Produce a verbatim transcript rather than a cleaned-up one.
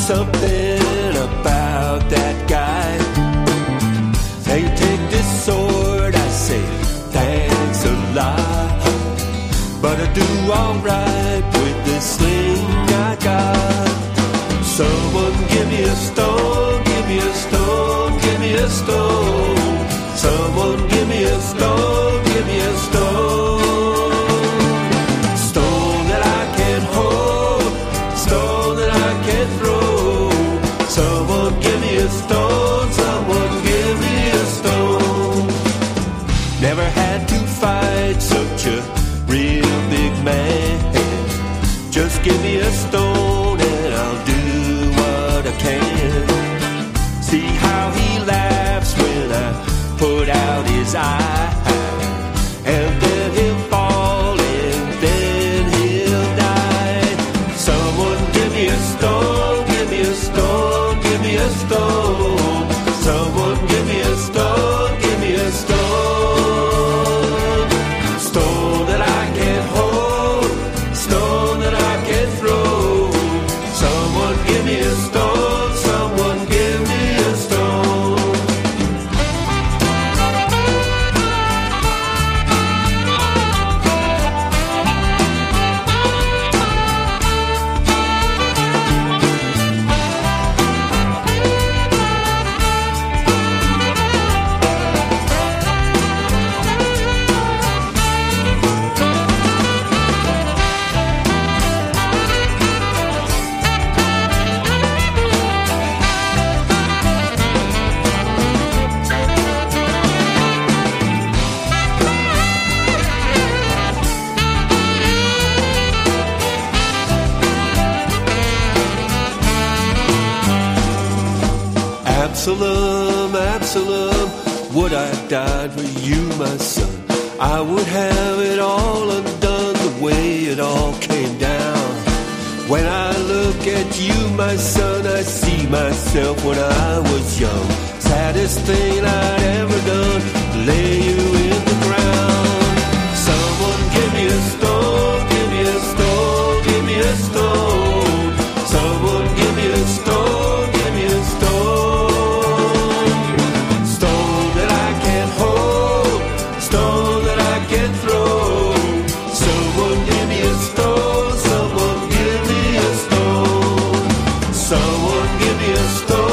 something about that guy. Say, take this sword, I say, thanks a lot. But I do alright with this sling I got. Someone give me a stone, give me a stone, give me a stone. Someone give me a stone, give me a stone. Stone that I can hold, stone that I can throw. Someone give me a stone, someone give me a stone. Never had to fight such a real big man. Just give me a stone and I'll do what I can. See how he laughs when I put out his eye. And then he'll fall and then he'll die. Someone give me a stone, give me a stone, give me a stone. Someone give me a stone, give me a stone. Stone that I can hold, stone that I can throw. Someone give me a stone, someone give me a stone. Absalom, Absalom, would I died for you, my son. I would have it all undone the way it all came down. When I look at you, my son, I see myself when I was young. Saddest thing I'd ever done, lay you in the ground. Someone give me a stone, give me a stone, give me a stone. Someone give me a stone, give me a stone. Stone that I can hold, stone that I can throw. Someone give me a stone, someone give me a stone. Someone give me a stone.